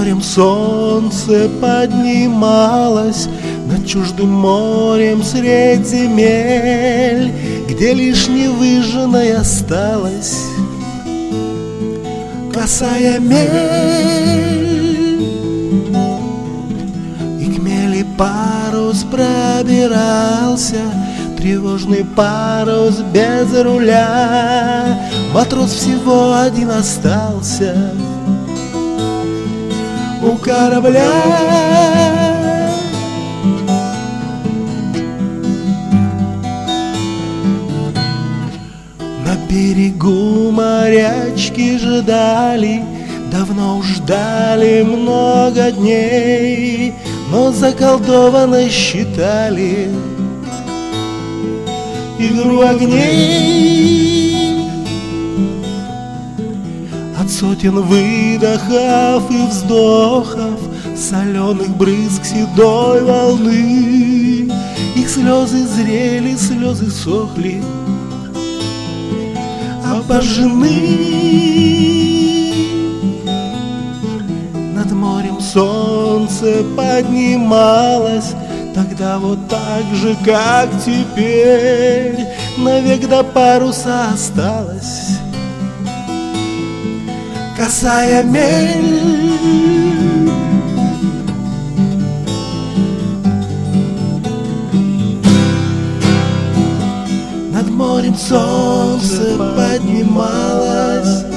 морем солнце поднималось, над чуждым морем средь земель, где лишь невыжженной осталась косая мель. И к мели парус пробирался, тревожный парус без руля. Матрос всего один остался у корабля. На берегу морячки ждали, давно уж ждали много дней, но заколдованно считали игру огней. От сотен выдохов и вздохов, соленых брызг седой волны, их слезы зрели, слезы сохли, обожжены. Над морем солнце поднималось, тогда вот так же, как теперь, навек до паруса осталась косая мель. Над морем солнце поднималось,